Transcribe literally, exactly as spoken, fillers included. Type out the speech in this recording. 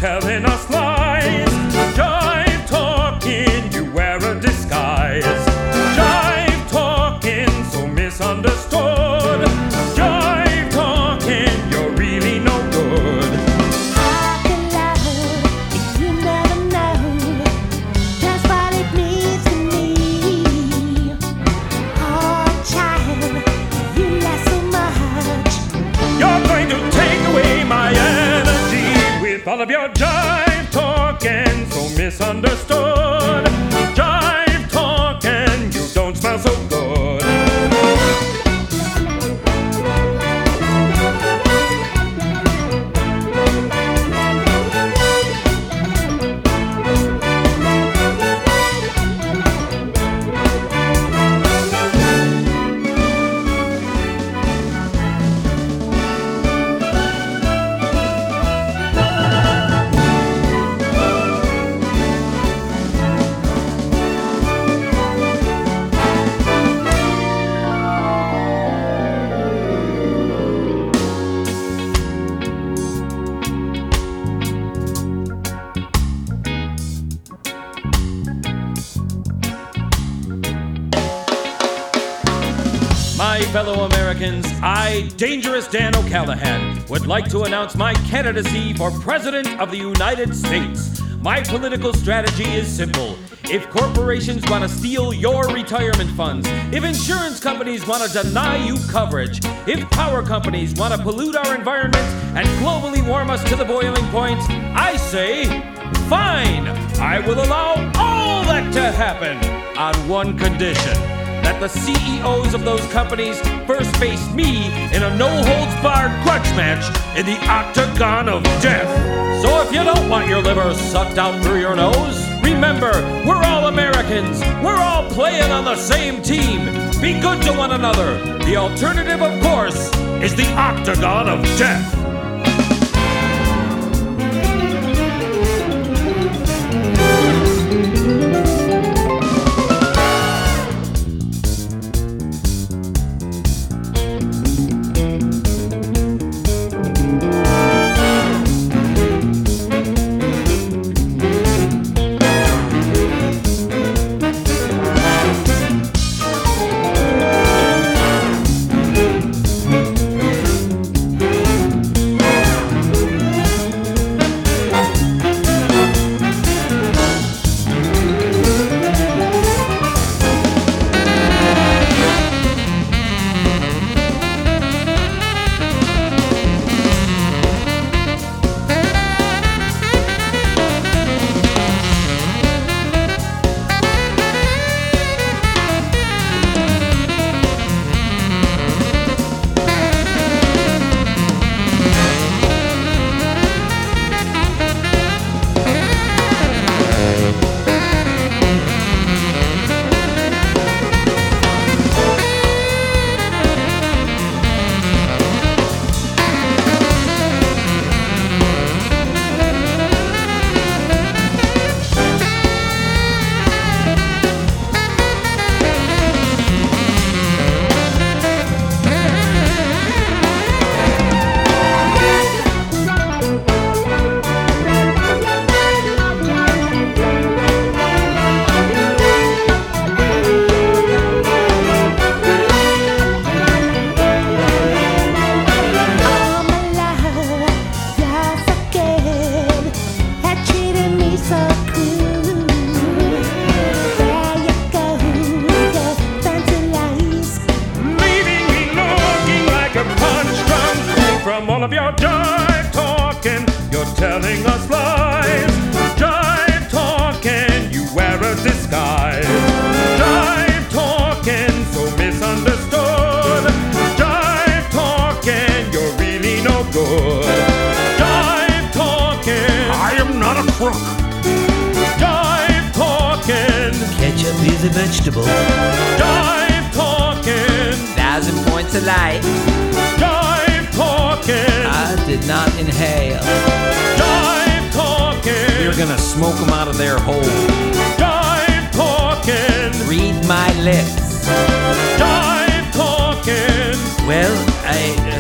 telling us lies. Jive talking, you wear a disguise. Jive talking, so misunderstood. Jive talking, you're really no good. How can love if you never know just what it means to me? Oh, child, you laugh so much. You're going to take away my energy with all of your jive talking, so misunderstood. Jive talking, you don't smell so good. My fellow Americans, I, Dangerous Dan O'Callahan, would like to announce my candidacy for President of the United States. My political strategy is simple. If corporations want to steal your retirement funds, if insurance companies want to deny you coverage, if power companies want to pollute our environment and globally warm us to the boiling point, I say, fine, I will allow all that to happen on one condition. That the C E Os of those companies first face me in a no-holds-barred grudge match in the octagon of death. So if you don't want your liver sucked out through your nose, remember, we're all Americans. We're all playing on the same team. Be good to one another. The alternative, of course, is the octagon of death. From all of your jive talking, you're telling us lies. Jive talking, you wear a disguise. Jive talking, so misunderstood. Jive talking, you're really no good. Jive talking, I am not a crook. Jive talking, ketchup is a vegetable. Jive talking, Thousand points of light. Jive talking, I did not inhale. Jive talking, We're gonna smoke them out of their hole. Jive talking, Read my lips. Jive talking, Well, I